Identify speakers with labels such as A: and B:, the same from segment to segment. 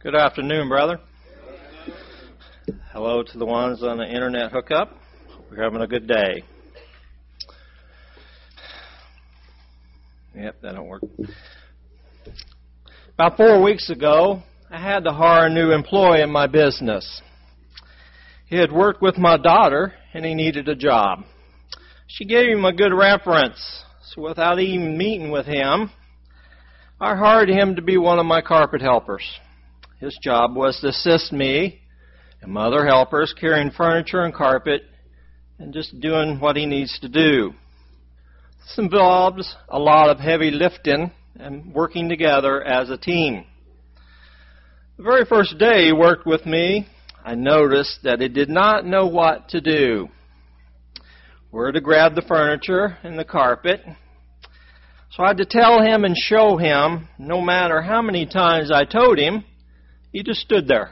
A: Good afternoon, brother. Hello to the ones on the internet hookup. We're having a good day. Yep, that don't work. About 4 weeks ago, I had to hire a new employee in my business. He had worked with my daughter, and he needed a job. She gave him a good reference, so without even meeting with him, I hired him to be one of my carpet helpers. His job was to assist me and my other helpers carrying furniture and carpet and just doing what he needs to do. This involves a lot of heavy lifting and working together as a team. The very first day he worked with me, I noticed that he did not know what to do. Where to grab the furniture and the carpet. So I had to tell him and show him, no matter how many times I told him, he just stood there.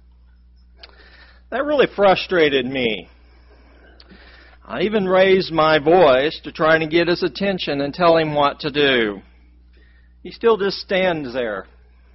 A: That really frustrated me. I even raised my voice to try to get his attention and tell him what to do. He still just stands there.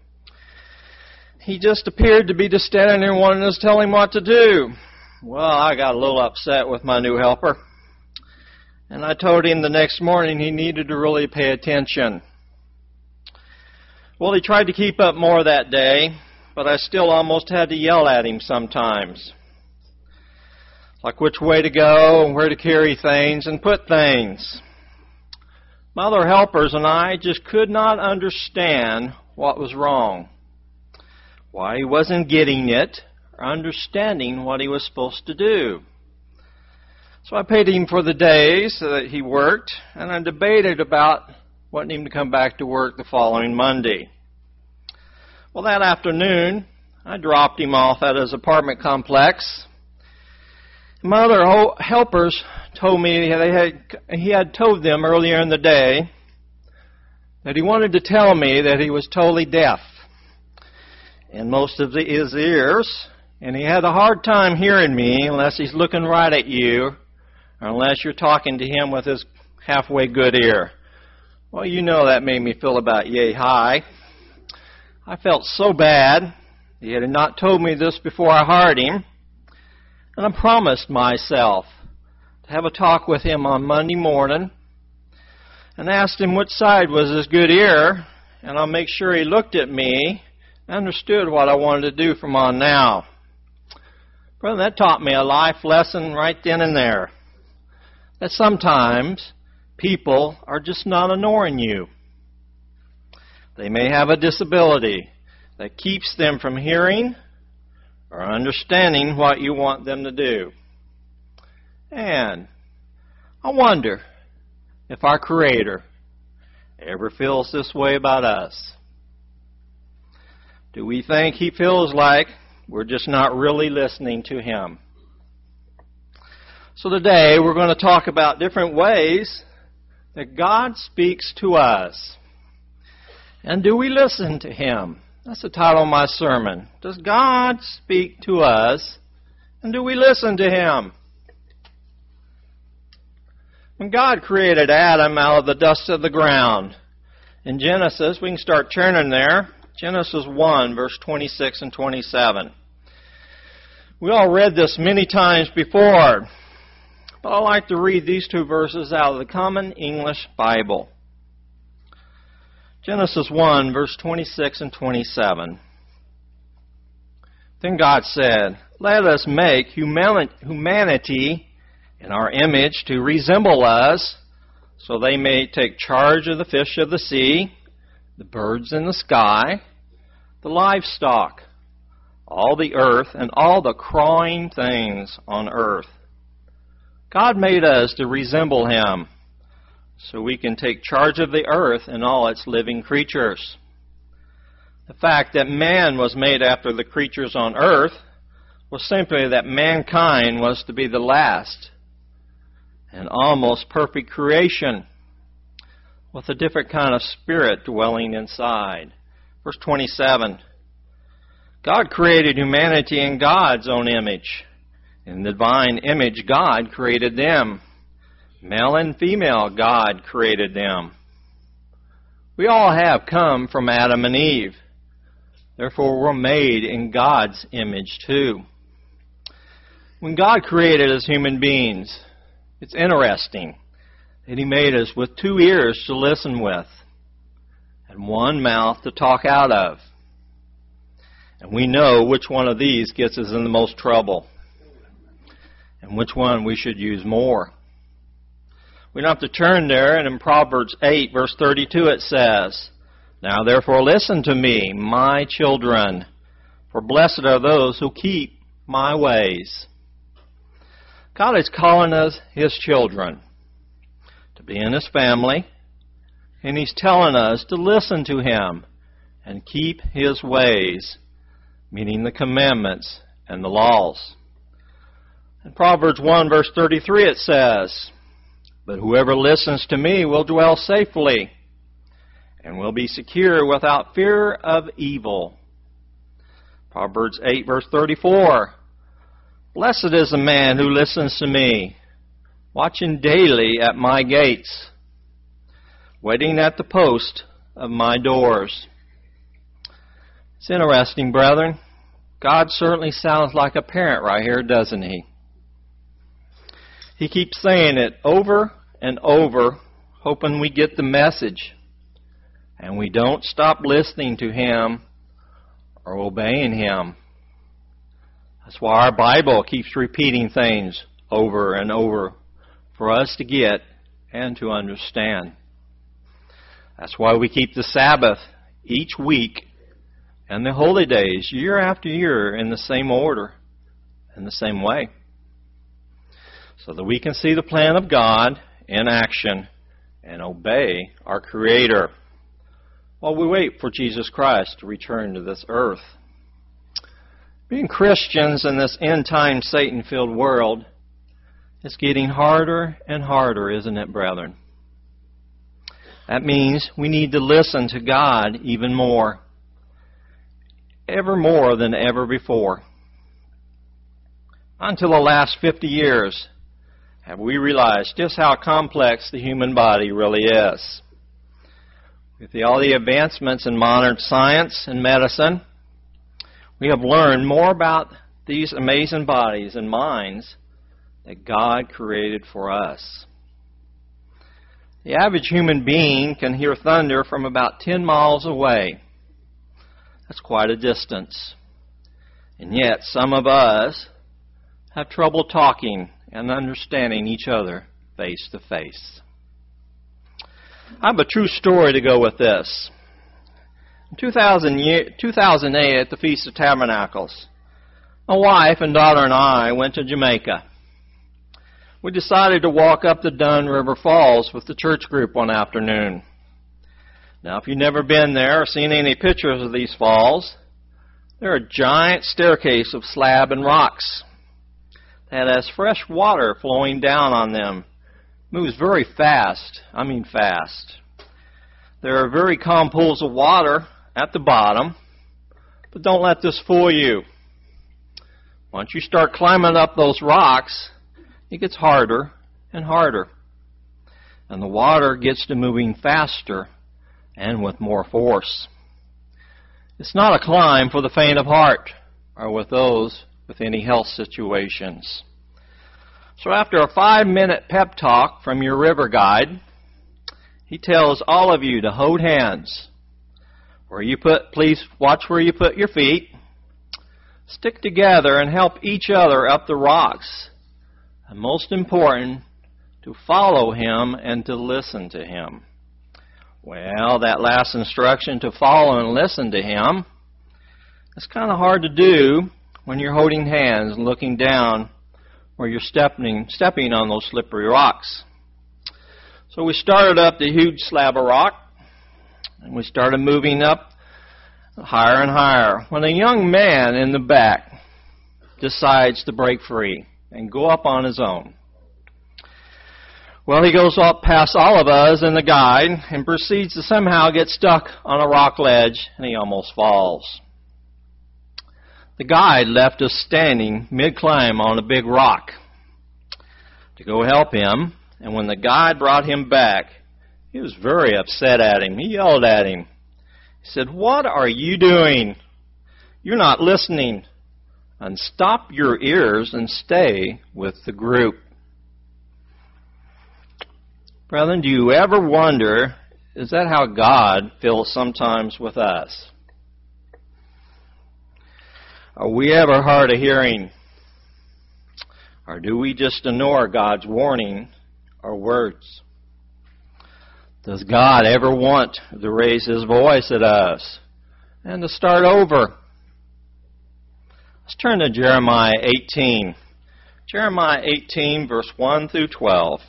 A: He just appeared to be just standing there wanting us to tell him what to do. Well, I got a little upset with my new helper. And I told him the next morning he needed to really pay attention. Well, he tried to keep up more that day, but I still almost had to yell at him sometimes. Like which way to go and where to carry things and put things. My other helpers and I just could not understand what was wrong. Why he wasn't getting it or understanding what he was supposed to do. So I paid him for the days that he worked, and I debated about wanting him to come back to work the following Monday. Well, that afternoon, I dropped him off at his apartment complex. My other helpers told me he had told them earlier in the day that he wanted to tell me that he was totally deaf in most of his ears, and he had a hard time hearing me unless he's looking right at you or unless you're talking to him with his halfway good ear. Well, you know that made me feel about yay high. I felt so bad. He had not told me this before I hired him. And I promised myself to have a talk with him on Monday morning and asked him which side was his good ear, and I'll make sure he looked at me and understood what I wanted to do from on now. Brother, that taught me a life lesson right then and there. That sometimes people are just not ignoring you. They may have a disability that keeps them from hearing or understanding what you want them to do. And I wonder if our Creator ever feels this way about us. Do we think He feels like we're just not really listening to Him? So today we're going to talk about different ways that God speaks to us. And do we listen to Him? That's the title of my sermon. Does God speak to us? And do we listen to Him? When God created Adam out of the dust of the ground, in Genesis, we can start turning there. Genesis 1, verse 26 and 27. We all read this many times before, but I like to read these two verses out of the Common English Bible. Genesis 1, verse 26 and 27. Then God said, "Let us make humanity in our image to resemble us, so they may take charge of the fish of the sea, the birds in the sky, the livestock, all the earth, and all the crawling things on earth." God made us to resemble Him, so we can take charge of the earth and all its living creatures. The fact that man was made after the creatures on earth was simply that mankind was to be the last and almost perfect creation with a different kind of spirit dwelling inside. Verse 27, God created humanity in God's own image. In the divine image, God created them. Male and female, God created them. We all have come from Adam and Eve. Therefore, we're made in God's image too. When God created us human beings, it's interesting that He made us with 2 ears to listen with and 1 mouth to talk out of. And we know which one of these gets us in the most trouble and which one we should use more. We don't have to turn there, and in Proverbs 8, verse 32 it says, "Now therefore listen to me, my children, for blessed are those who keep my ways." God is calling us His children to be in His family, and He's telling us to listen to Him and keep His ways, meaning the commandments and the laws. In Proverbs 1, verse 33 it says, "But whoever listens to me will dwell safely and will be secure without fear of evil." Proverbs 8, verse 34, "Blessed is the man who listens to me, watching daily at my gates, waiting at the post of my doors." It's interesting, brethren. God certainly sounds like a parent right here, doesn't He? He keeps saying it over and over, hoping we get the message, and we don't stop listening to Him or obeying Him. That's why our Bible keeps repeating things over and over for us to get and to understand. That's why we keep the Sabbath each week and the holy days year after year in the same order, in the same way, so that we can see the plan of God in action and obey our Creator while we wait for Jesus Christ to return to this earth. Being Christians in this end-time Satan-filled world is getting harder and harder, isn't it, brethren? That means we need to listen to God even more, ever more than ever before. Until the last 50 years, have we realized just how complex the human body really is. With all the advancements in modern science and medicine, we have learned more about these amazing bodies and minds that God created for us. The average human being can hear thunder from about 10 miles away. That's quite a distance. And yet, some of us have trouble talking and understanding each other face to face. I have a true story to go with this. In 2008 at the Feast of Tabernacles, my wife and daughter and I went to Jamaica. We decided to walk up the Dunn River Falls with the church group one afternoon. Now, if you've never been there or seen any pictures of these falls, they're a giant staircase of slab and rocks that has fresh water flowing down on them. Moves very fast. I mean fast. There are very calm pools of water at the bottom, but don't let this fool you. Once you start climbing up those rocks, it gets harder and harder, and the water gets to moving faster and with more force. It's not a climb for the faint of heart or with those with any health situations. So after a 5-minute pep talk from your river guide, he tells all of you to hold hands. Please watch where you put your feet. Stick together and help each other up the rocks. And most important, to follow him and to listen to him. Well, that last instruction, to follow and listen to him, it's kind of hard to do when you're holding hands and looking down where you're stepping on those slippery rocks. So we started up the huge slab of rock, and we started moving up higher and higher, when a young man in the back decides to break free and go up on his own. Well, he goes up past all of us and the guide and proceeds to somehow get stuck on a rock ledge, and he almost falls. The guide left us standing mid-climb on a big rock to go help him, and when the guide brought him back, he He was very upset at him. He yelled at him. He said, "What are you doing? You're not listening. Unstop your ears and stay with the group. Brethren, do you ever wonder, is that how God feels sometimes with us? Are we ever hard of hearing? Or do we just ignore God's warning or words? Does God ever want to raise His voice at us and to start over? Let's turn to Jeremiah 18. Jeremiah 18, verse 1 through 12.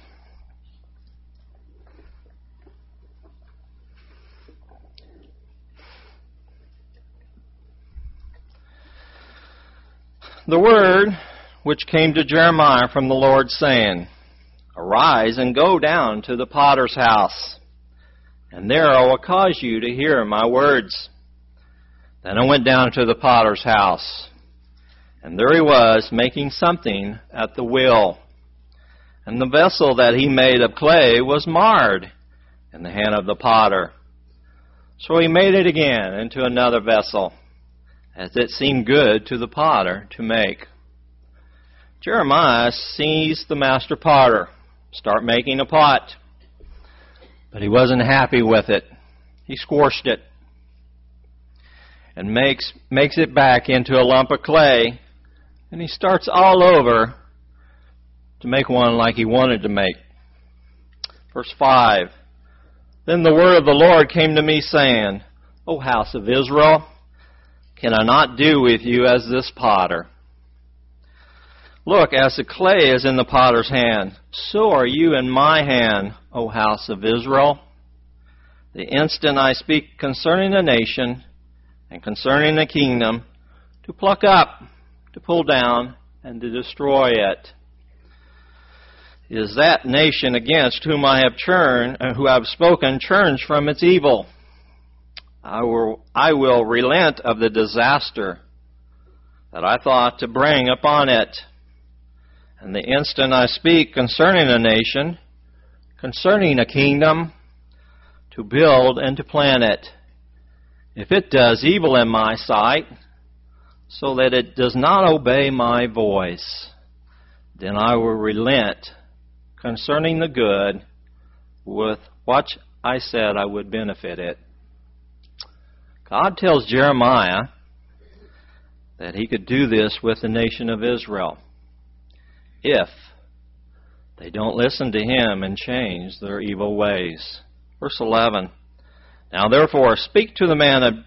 A: The word which came to Jeremiah from the Lord, saying, Arise and go down to the potter's house, and there I will cause you to hear my words. Then I went down to the potter's house, and there he was, making something at the wheel. And the vessel that he made of clay was marred in the hand of the potter. So he made it again into another vessel, as it seemed good to the potter to make. Jeremiah sees the master potter start making a pot, but he wasn't happy with it. He squashed it and makes it back into a lump of clay, and he starts all over to make one like he wanted to make. Verse 5, Then the word of the Lord came to me, saying, O house of Israel, can I not do with you as this potter? Look, as the clay is in the potter's hand, so are you in my hand, O house of Israel. The instant I speak concerning a nation and concerning a kingdom, to pluck up, to pull down, and to destroy it. Is that nation against whom I have spoken turns from its evil? I will relent of the disaster that I thought to bring upon it. And the instant I speak concerning a nation, concerning a kingdom, to build and to plan it, if it does evil in my sight, so that it does not obey my voice, then I will relent concerning the good with what I said I would benefit it. God tells Jeremiah that he could do this with the nation of Israel if they don't listen to him and change their evil ways. Verse 11, Now therefore speak to the man of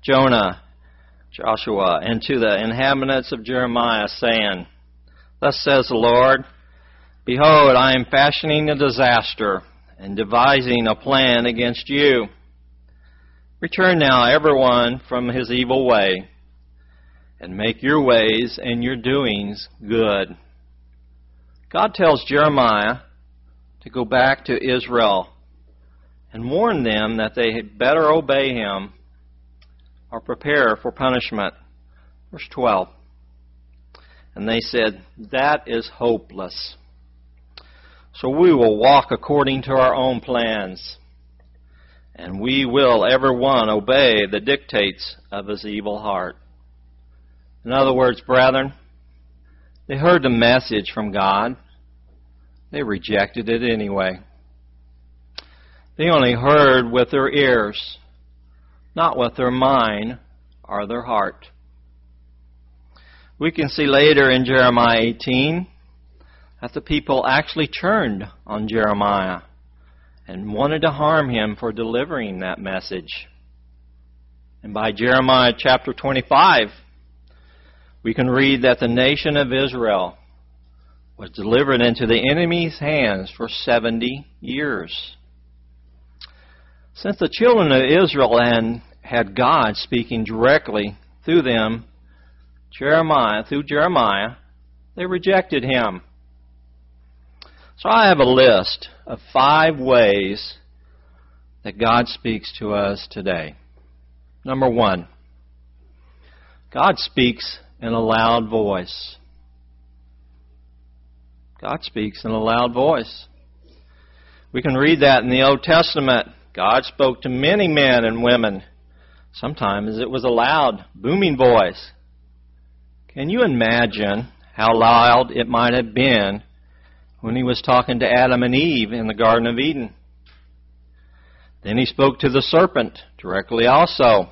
A: Joshua, and to the inhabitants of Jeremiah, saying, Thus says the Lord, Behold, I am fashioning a disaster and devising a plan against you. Return now everyone from his evil way, and make your ways and your doings good. God tells Jeremiah to go back to Israel and warn them that they had better obey him or prepare for punishment. Verse 12. And they said, That is hopeless. So we will walk according to our own plans, and we will every one obey the dictates of his evil heart. In other words, brethren, they heard the message from God. They rejected it anyway. They only heard with their ears, not with their mind or their heart. We can see later in Jeremiah 18 that the people actually turned on Jeremiah and wanted to harm him for delivering that message. And by Jeremiah chapter 25, we can read that the nation of Israel was delivered into the enemy's hands for 70 years. Since the children of Israel had God speaking directly through them, through Jeremiah, they rejected him. So I have a list of 5 ways that God speaks to us today. Number 1, God speaks in a loud voice. God speaks in a loud voice. We can read that in the Old Testament. God spoke to many men and women Sometimes it was a loud, booming voice. Can you imagine how loud it might have been when he was talking to Adam and Eve in the Garden of Eden? Then he spoke to the serpent directly also.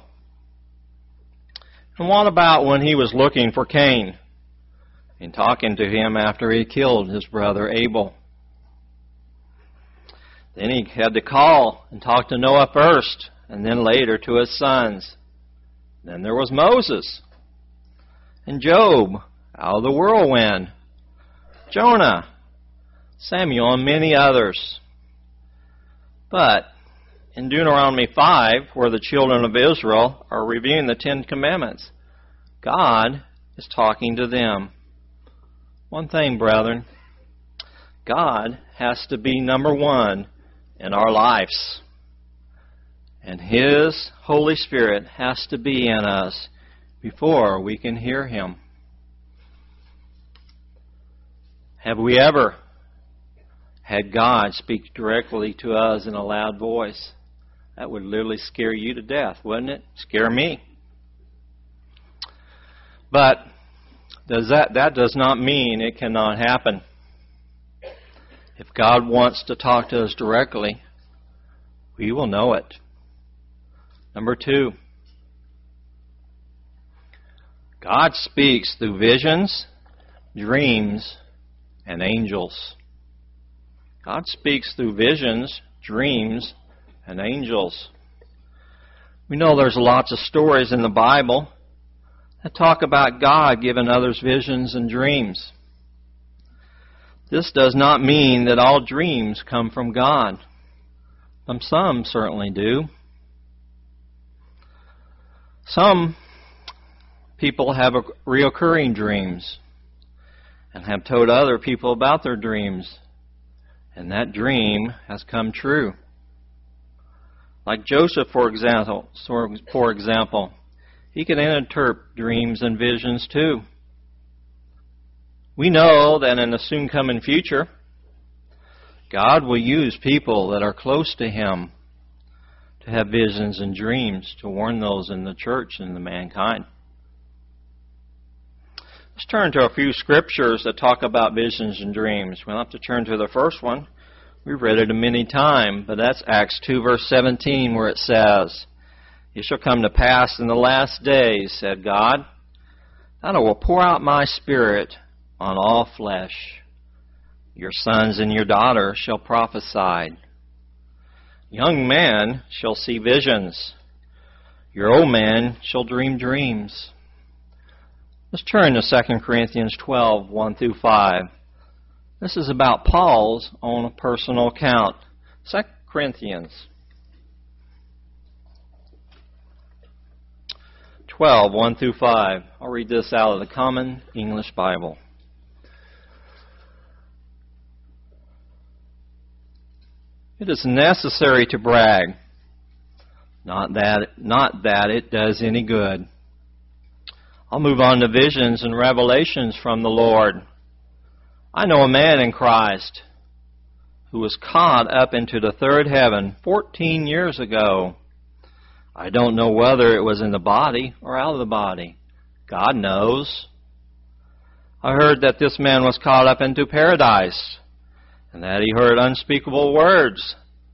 A: And what about when he was looking for Cain and talking to him after he killed his brother Abel? Then he had to call and talk to Noah first, and then later to his sons. Then there was Moses and Job out of the whirlwind, Jonah, Samuel, and many others. But in Deuteronomy 5, where the children of Israel are reviewing the Ten Commandments, God is talking to them. One thing, brethren, God has to be number one in our lives. And His Holy Spirit has to be in us before we can hear Him. Have we ever had God speak directly to us in a loud voice? That would literally scare you to death, wouldn't it? Scare me. But that does not mean it cannot happen. If God wants to talk to us directly, we will know it. Number 2, God speaks through visions, dreams, and angels. God speaks through visions, dreams, and angels. We know there's lots of stories in the Bible that talk about God giving others visions and dreams. This does not mean that all dreams come from God. Some certainly do. Some people have reoccurring dreams and have told other people about their dreams, and that dream has come true. Like Joseph, for example, he could interpret dreams and visions too. We know that in the soon coming future, God will use people that are close to Him to have visions and dreams to warn those in the church and the mankind. Let's turn to a few scriptures that talk about visions and dreams. We'll have to turn to the first one. We've read it many times, but that's Acts 2, verse 17, where it says, "It shall come to pass in the last days, said God, that I will pour out my Spirit on all flesh. Your sons and your daughters shall prophesy. Young men shall see visions. Your old men shall dream dreams." Let's turn to 2 Corinthians 12, 1 through 5. This is about Paul's own personal account. 2 Corinthians 12, 1 through 5. I'll read this out of the Common English Bible. It is necessary to brag, not that it does any good. I'll move on to visions and revelations from the Lord. I know a man in Christ who was caught up into the third heaven 14 years ago. I don't know whether it was in the body or out of the body. God knows. I heard that this man was caught up into paradise, and that he heard unspeakable words,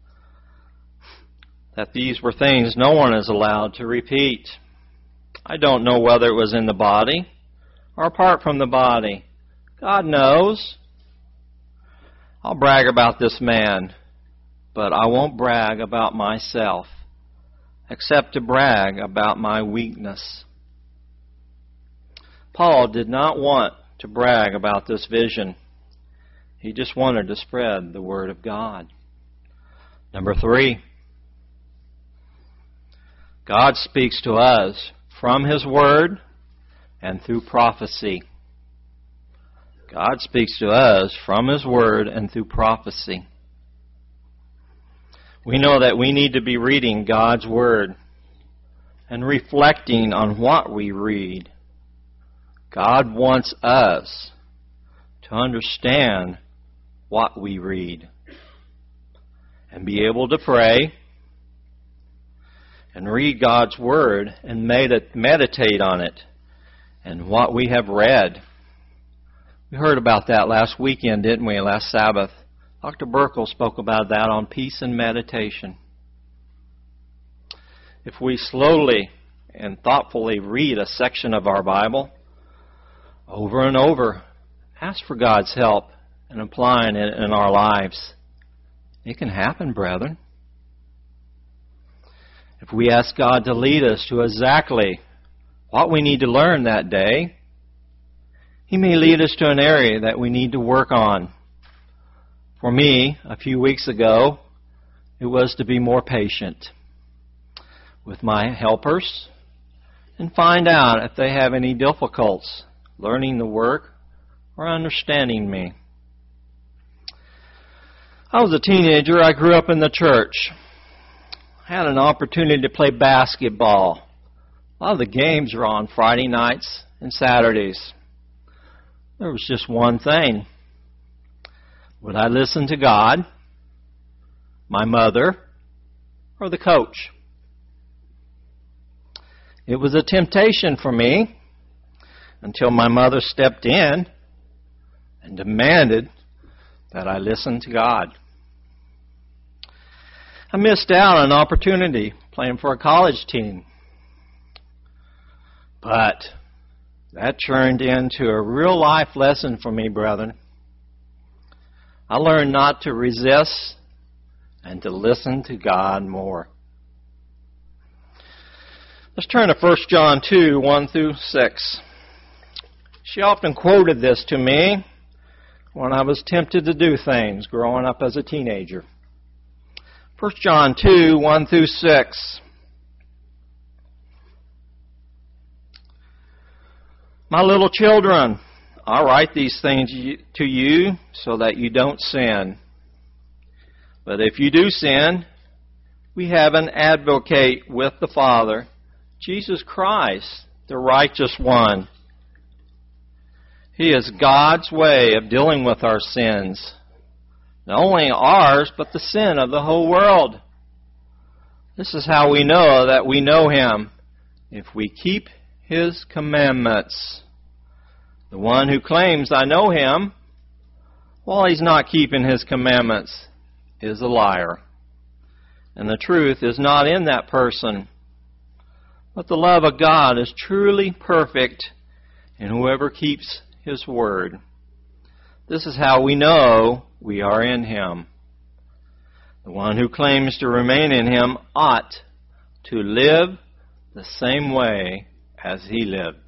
A: that these were things no one is allowed to repeat. I don't know whether it was in the body or apart from the body. God knows. I'll brag about this man, but I won't brag about myself, except to brag about my weakness. Paul did not want to brag about this vision. He just wanted to spread the Word of God. Number 3, God speaks to us from His Word and through prophecy. God speaks to us from His Word and through prophecy. We know that we need to be reading God's Word and reflecting on what we read. God wants us to understand what we read and be able to pray and read God's Word and meditate on it and what we have read. We heard about that last weekend, didn't we? Last Sabbath. Dr. Burkle spoke about that on peace and meditation. If we slowly and thoughtfully read a section of our Bible over and over, ask for God's help in applying it in our lives, it can happen, brethren. If we ask God to lead us to exactly what we need to learn that day, He may lead us to an area that we need to work on. For me, a few weeks ago, it was to be more patient with my helpers and find out if they have any difficulties learning the work or understanding me. I was a teenager. I grew up in the church. I had an opportunity to play basketball. A lot of the games were on Friday nights and Saturdays. There was just one thing. Would I listen to God, my mother, or the coach? It was a temptation for me until my mother stepped in and demanded that I listen to God. I missed out on an opportunity playing for a college team. But that turned into a real life lesson for me, brethren. I learned not to resist and to listen to God more. Let's turn to 1 John 2, 1 through 6. She often quoted this to me when I was tempted to do things growing up as a teenager. 1 John 2, 1 through 6. My little children, I write these things to you so that you don't sin. But if you do sin, we have an advocate with the Father, Jesus Christ, the righteous one. He is God's way of dealing with our sins. Not only ours, but the sin of the whole world. This is how we know that we know Him, if we keep His commandments. The one who claims, I know Him, while he's not keeping His commandments, is a liar. And the truth is not in that person. But the love of God is truly perfect in whoever keeps His word. This is how we know we are in Him. The one who claims to remain in Him ought to live the same way as He lived.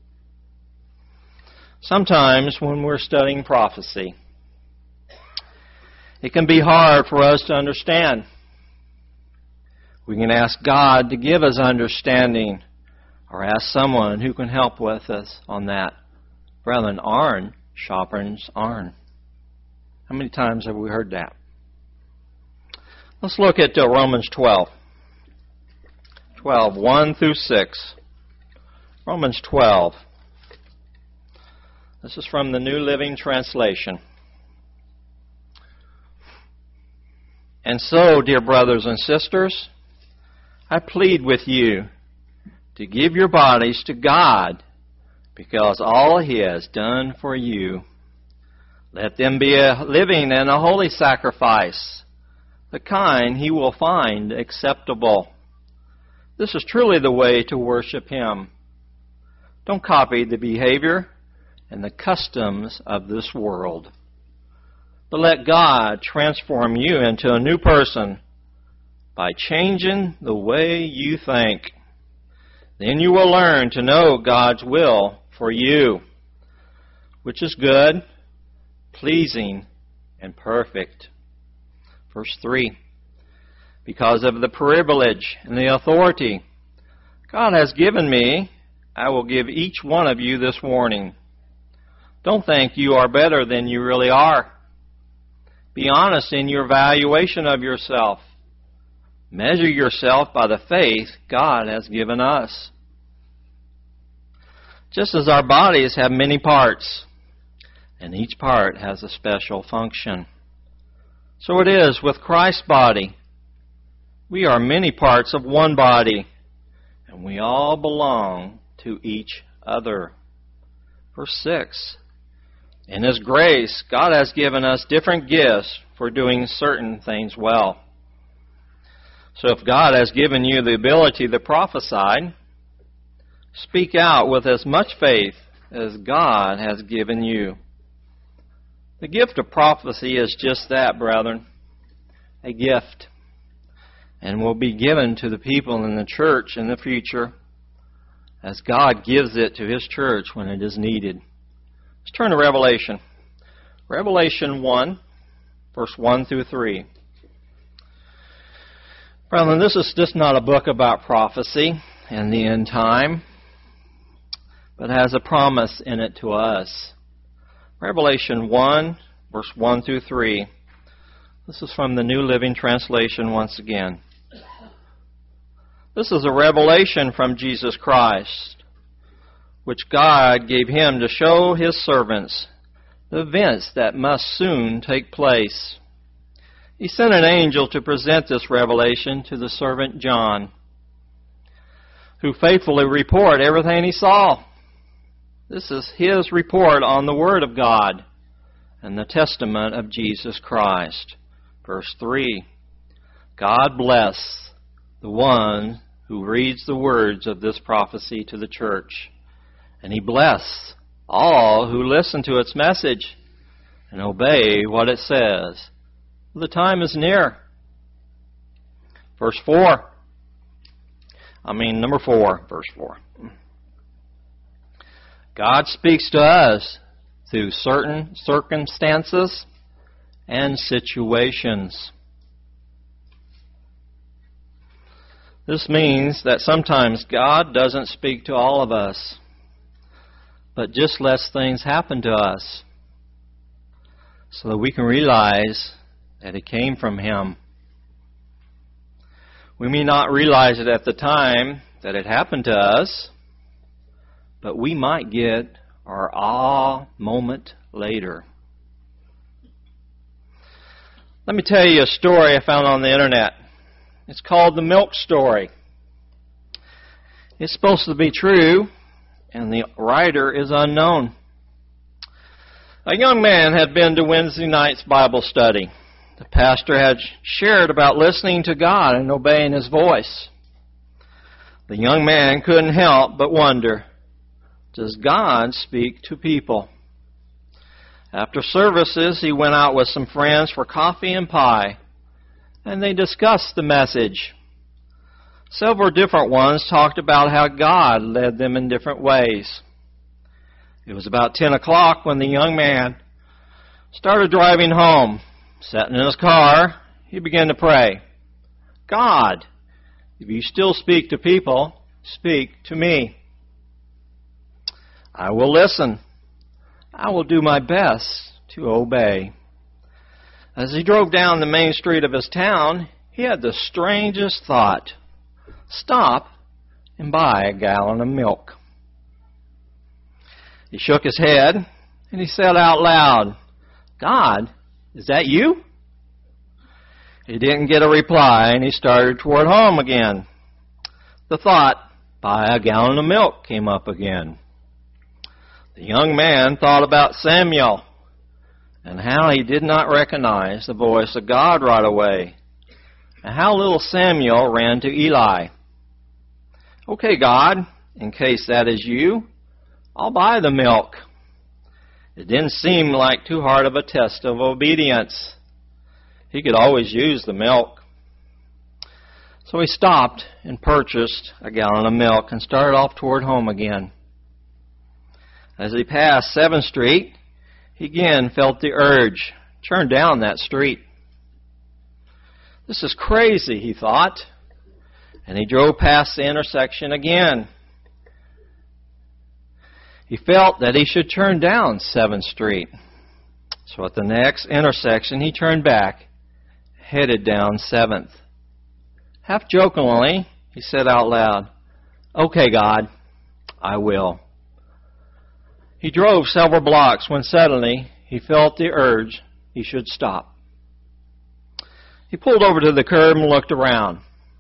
A: Sometimes when we're studying prophecy, it can be hard for us to understand. We can ask God to give us understanding or ask someone who can help with us on that. Brethren, iron sharpens iron. How many times have we heard that? Let's look at Romans 12. 12, 1 through 6. Romans 12. This is from the New Living Translation. And so, dear brothers and sisters, I plead with you to give your bodies to God, because all He has done for you. Let them be a living and a holy sacrifice, the kind He will find acceptable. This is truly the way to worship Him. Don't copy the behavior and the customs of this world, but let God transform you into a new person by changing the way you think. Then you will learn to know God's will for you, which is good, pleasing, and perfect. Verse 3. Because of the privilege and the authority God has given me, I will give each one of you this warning. Don't think you are better than you really are. Be honest in your evaluation of yourself. Measure yourself by the faith God has given us. Just as our bodies have many parts, and each part has a special function, so it is with Christ's body. We are many parts of one body, and we all belong to each other. Verse 6. In His grace, God has given us different gifts for doing certain things well. So if God has given you the ability to prophesy, speak out with as much faith as God has given you. The gift of prophecy is just that, brethren, a gift, and will be given to the people in the church in the future as God gives it to His church when it is needed. Let's turn to Revelation. Revelation 1, verse 1 through 3. Brethren, this is just not a book about prophecy and the end time, but has a promise in it to us. Revelation 1, verse 1 through 3. This is from the New Living Translation once again. This is a revelation from Jesus Christ, which God gave Him to show His servants the events that must soon take place. He sent an angel to present this revelation to the servant John, who faithfully reported everything he saw. This is his report on the Word of God and the testament of Jesus Christ. Verse 3, God bless the one who reads the words of this prophecy to the church, and He bless all who listen to its message and obey what it says. The time is near. Verse 4. Number 4, verse 4. God speaks to us through certain circumstances and situations. This means that sometimes God doesn't speak to all of us, but just lets things happen to us so that we can realize that it came from Him. We may not realize it at the time that it happened to us, but we might get our awe moment later. Let me tell you a story I found on the internet. It's called The Milk Story. It's supposed to be true, and the writer is unknown. A young man had been to Wednesday night's Bible study. The pastor had shared about listening to God and obeying His voice. The young man couldn't help but wonder, does God speak to people? After services, he went out with some friends for coffee and pie, and they discussed the message. Several different ones talked about how God led them in different ways. It was about 10 o'clock when the young man started driving home. Sitting in his car, he began to pray, God, if You still speak to people, speak to me. I will listen. I will do my best to obey. As he drove down the main street of his town, he had the strangest thought. Stop and buy a gallon of milk. He shook his head and he said out loud, God, is that You? He didn't get a reply and he started toward home again. The thought, buy a gallon of milk, came up again. The young man thought about Samuel and how he did not recognize the voice of God right away, and how little Samuel ran to Eli. Okay, God, in case that is You, I'll buy the milk. It didn't seem like too hard of a test of obedience. He could always use the milk. So he stopped and purchased a gallon of milk and started off toward home again. As he passed 7th Street, he again felt the urge, turn down that street. This is crazy, he thought, and he drove past the intersection again. He felt that he should turn down 7th Street. So at the next intersection, he turned back, headed down 7th. Half jokingly, he said out loud, okay, God, I will. He drove several blocks when suddenly he felt the urge he should stop. He pulled over to the curb and looked around.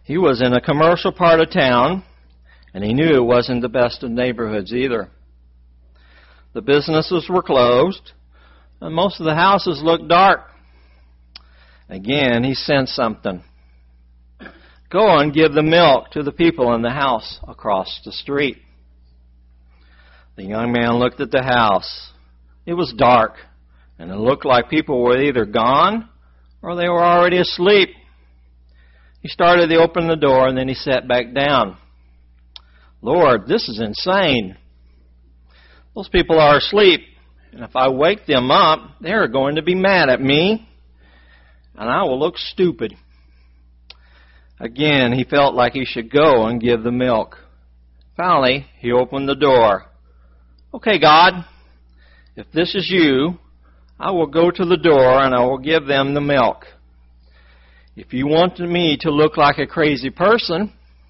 A: He was in a commercial part of town, and he knew it wasn't the best of neighborhoods either. The businesses were closed, and most of the houses looked dark. Again, he sensed something. Go and give the milk to the people in the house across the street. The young man looked at the house. It was dark, and it looked like people were either gone or they were already asleep. He started to open the door, and then he sat back down. Lord, this is insane. Those people are asleep, and if I wake them up, they're going to be mad at me, and I will look stupid. Again, he felt like he should go and give the milk. Finally, he opened the door. Okay, God, if this is you, I will go to the door and I will give them the milk. If you want me to look like a crazy person,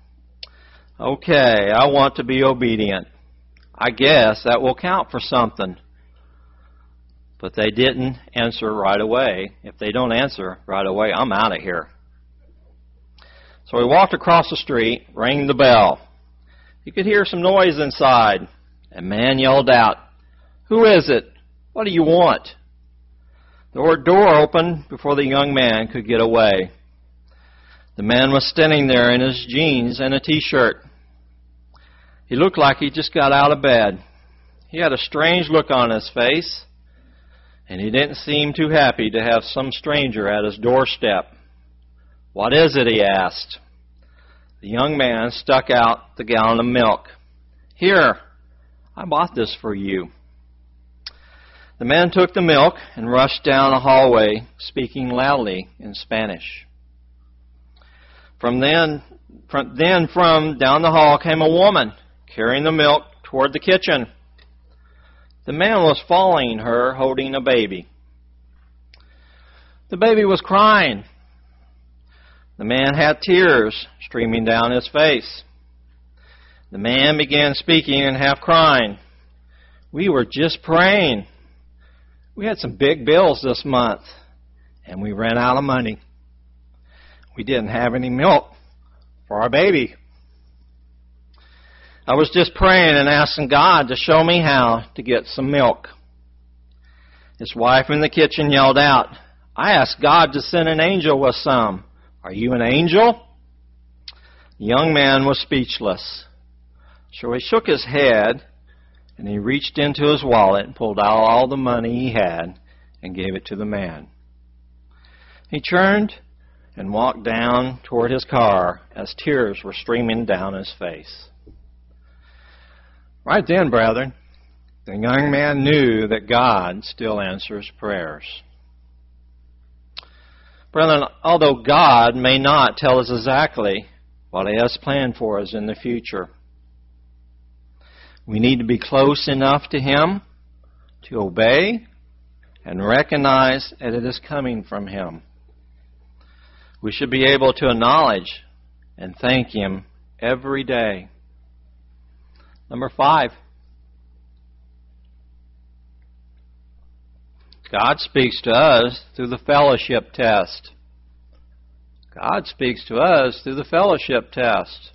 A: okay, I want to be obedient. I guess that will count for something. But they didn't answer right away. If they don't answer right away, I'm out of here. So he walked across the street, rang the bell. He could hear some noise inside. A man yelled out, "Who is it? What do you want?" The door opened before the young man could get away. The man was standing there in his jeans and a t-shirt. He looked like he just got out of bed. He had a strange look on his face, and he didn't seem too happy to have some stranger at his doorstep. "What is it?" he asked. The young man stuck out the gallon of milk. "Here, I bought this for you." The man took the milk and rushed down a hallway, speaking loudly in Spanish. From down the hall came a woman, carrying the milk toward the kitchen. The man was following her, holding a baby. The baby was crying. The man had tears streaming down his face. The man began speaking and half crying. "We were just praying. We had some big bills this month, and we ran out of money. We didn't have any milk for our baby. I was just praying and asking God to show me how to get some milk." His wife in the kitchen yelled out, "I asked God to send an angel with some. Are you an angel?" The young man was speechless. So he shook his head, and he reached into his wallet and pulled out all the money he had and gave it to the man. He turned and walked down toward his car as tears were streaming down his face. Right then, brethren, the young man knew that God still answers prayers. Brethren, although God may not tell us exactly what He has planned for us in the future, we need to be close enough to Him to obey and recognize that it is coming from Him. We should be able to acknowledge and thank Him every day. Number 5. God speaks to us through the fellowship test. God speaks to us through the fellowship test.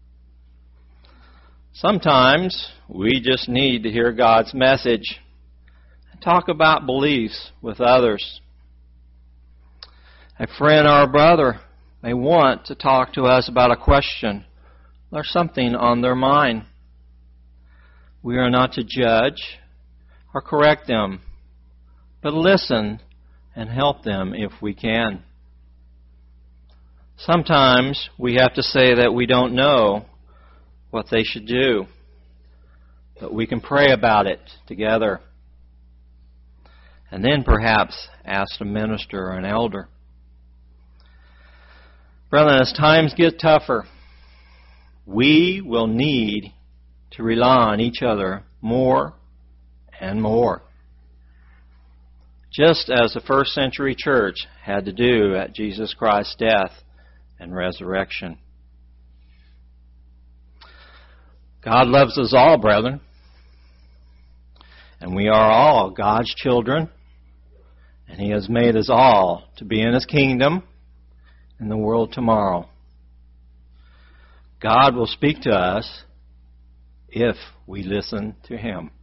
A: Sometimes we just need to hear God's message and talk about beliefs with others. A friend or a brother may want to talk to us about a question or something on their mind. We are not to judge or correct them, but listen and help them if we can. Sometimes we have to say that we don't know what they should do, but we can pray about it together, and then perhaps ask a minister or an elder. Brethren, as times get tougher, we will need to rely on each other more and more, just as the first century church had to do at Jesus Christ's death and resurrection. God loves us all, brethren, and we are all God's children, and He has made us all to be in His kingdom in the world tomorrow. God will speak to us if we listen to Him.